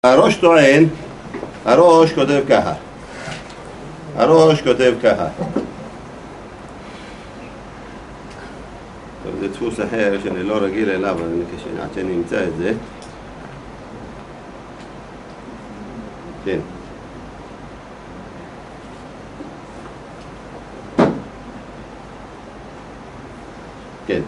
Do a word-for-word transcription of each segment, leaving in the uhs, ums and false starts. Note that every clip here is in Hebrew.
הראש טוען, הראש כותב ככה, הראש כותב ככה. טוב, זה דפוס אחר שאני לא רגיל אליו, אבל עד שאני אמצא את זה. כן. כן.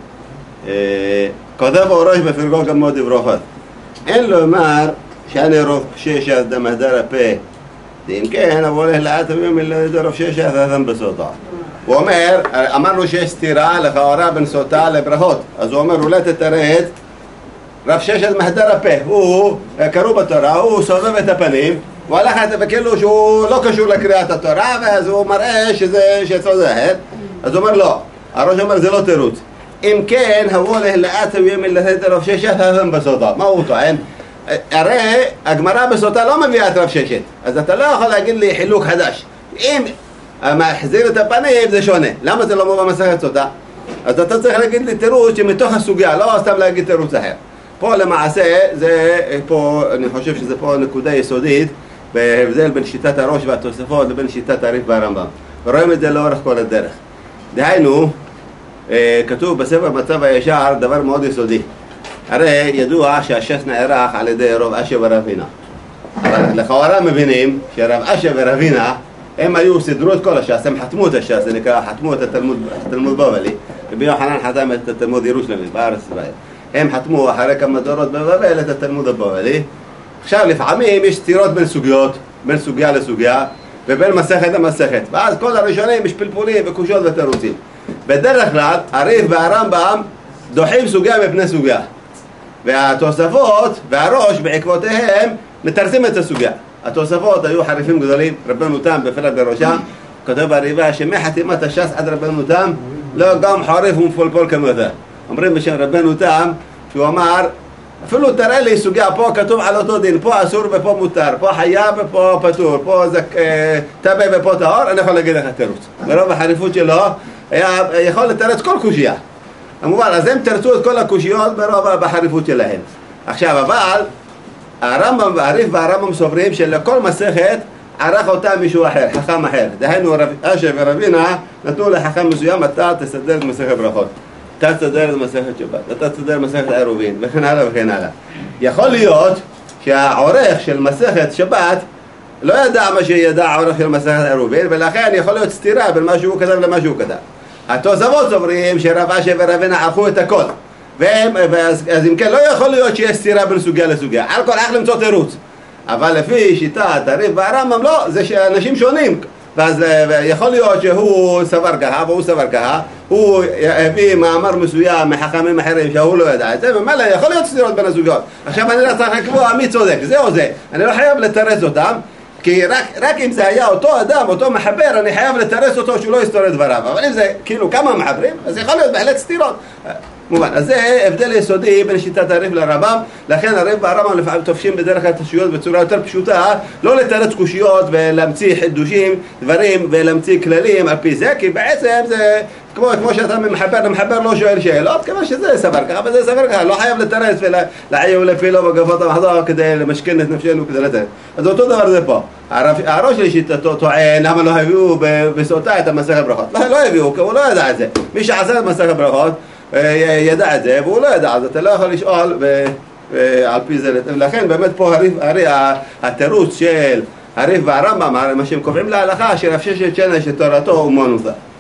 כותב הראש בפרגו כמו דברוחות. אין לומר שאני רוב ששת דמהדר הפה, אם כן, אבל לאט ויום רוב ששת אדם בסוטה. הוא אומר, אמרנו שיש סתירה לכאורה בין סוטה לברכות, אז הוא אומר, אולי תתרד רב ששת מהדר הפה, הוא קראו בתורה, הוא סובב את הפנים, הוא הלך וכאילו שהוא לא קשור לקריאת התורה, ואז הוא מראה שזה שצודק, אז הוא אומר לא, הראש אומר זה לא תירוץ. אם כן, אבל לאט ויום רוב ששת אדם בסוטה, מה הוא טוען? הרי הגמרא בסוטה לא מביאה את רב ששת, אז אתה לא יכול להגיד לי חילוק חדש. אם מחזיר את הפנים זה שונה, למה זה לא מובא במסכת סוטה? אז אתה צריך להגיד לי תירוץ שמתוך הסוגיה, לא סתם להגיד תירוץ אחר. פה למעשה, זה, פה, אני חושב שזה פה נקודה יסודית בהבדל בין שיטת הראש והתוספות לבין שיטת הרי"ף והרמב"ם, ורואים את זה לאורך כל הדרך. דהיינו, כתוב בספר מצב הישר דבר מאוד יסודי. הרי ידוע שהש"ס נערך על ידי רב אשי ורב הינא. אבל לכאורה מבינים שרב אשי ורב הינא הם היו סידרו את כל הש"ס, הם חתמו את הש"ס, זה נקרא, חתמו את התלמוד, התלמוד בבלי. רבי יוחנן חתם את התלמוד ירושלמי בארץ ישראל. הם חתמו אחרי כמה דורות בבבל את התלמוד הבבלי. עכשיו לפעמים יש סתירות בין סוגיות, בין סוגיה לסוגיה, ובין מסכת למסכת. ואז כל הראשונים יש פלפולים וקושיות ותירוצים. בדרך כלל הרי"ף והרמב"ם דוחים סוגיה מפני סוגיה. והתוספות והראש בעקבותיהם מתרסים את הסוגיה. התוספות היו חריפים גדולים, רבנו תם בפלג בראשם, כותב בריבה שמחתימת הש"ס עד רבנו תם לא גם חריף ומפולפול כמותה. אומרים בשם רבנו תם שהוא אמר אפילו תראה לי סוגיה, פה כתוב על אותו דין, פה אסור ופה מותר, פה חייב ופה פטור, פה טמא ופה טהור, אני יכול להגיד לך תירוץ. ברוב החריפות שלו היה יכול לתרץ כל קושיה. כמובן, אז הם תרצו את כל הקושיות ברוב בחריפות שלהם. עכשיו, אבל הרמב"ם והרי"ף והרמב"ם סוברים שלכל מסכת ערך אותה מישהו אחר, חכם אחר. דהיינו רב אשי ורב הינא נתנו לחכם מסוים, אתה תסדר את מסכת ברכות, אתה תסדר את מסכת שבת, אתה תסדר את מסכת עירובין, וכן הלאה וכן הלאה. יכול להיות שהעורך של מסכת שבת לא ידע מה שידע העורך של מסכת עירובין, ולכן יכול להיות סתירה בין מה שהוא כתב למה שהוא כתב. התוספות סוברים שרב אשי ורב הינא ערכו את הכל, והם, ואז, אז אם כן לא יכול להיות שיש סתירה בין סוגיה לסוגיה, על כל איך למצוא תירוץ. אבל לפי שיטת הרי"ף והרמב"ם לא, זה שאנשים שונים, ואז יכול להיות שהוא סבר ככה והוא סבר ככה, הוא הביא מאמר מסוים מחכמים אחרים שהוא לא ידע את זה, ומילא יכול להיות סתירות בין הסוגיות. עכשיו אני לא צריך לקבוע מי צודק, זה או זה, אני לא חייב לתרץ אותם, כי רק, רק אם זה היה אותו אדם, אותו מחבר, אני חייב לתרץ אותו שהוא לא יסתור את דבריו. אבל אם זה כאילו כמה מחברים, אז יכול להיות בהחלט סתירות. מובן, אז זה הבדל יסודי בין שיטת הרי"ף לרמב"ם, לכן הרי"ף והרמב"ם לפעמים תופשים בדרך כלל את השיטות בצורה יותר פשוטה, לא לתרץ קושיות ולהמציא חידושים, דברים ולהמציא כללים על פי זה, כי בעצם זה כמו, כמו שאתה מחבר, המחבר לא שואל שאלות, כמה שזה סבר ככה וזה סבר ככה, לא חייב לתרץ ולעיין ולפילו בגפות המחזור כדי למשכן את נפשנו כדי לתרץ. אז אותו דבר זה פה. הראש של שיטתו טוען, למה לא הביאו בסוטה את המסכת ברכות? לא, לא הביאו, כי הוא לא ידע את זה. מי שעשה את מסכת ברכות ידע את זה, והוא לא ידע, אז אתה לא יכול לשאול על פי זה. לכן באמת פה הרי התירוץ של הרי"ף והרמב"ם, מה שהם קובעים להלכה, שרב ששת שנה שתורתו אומנותא.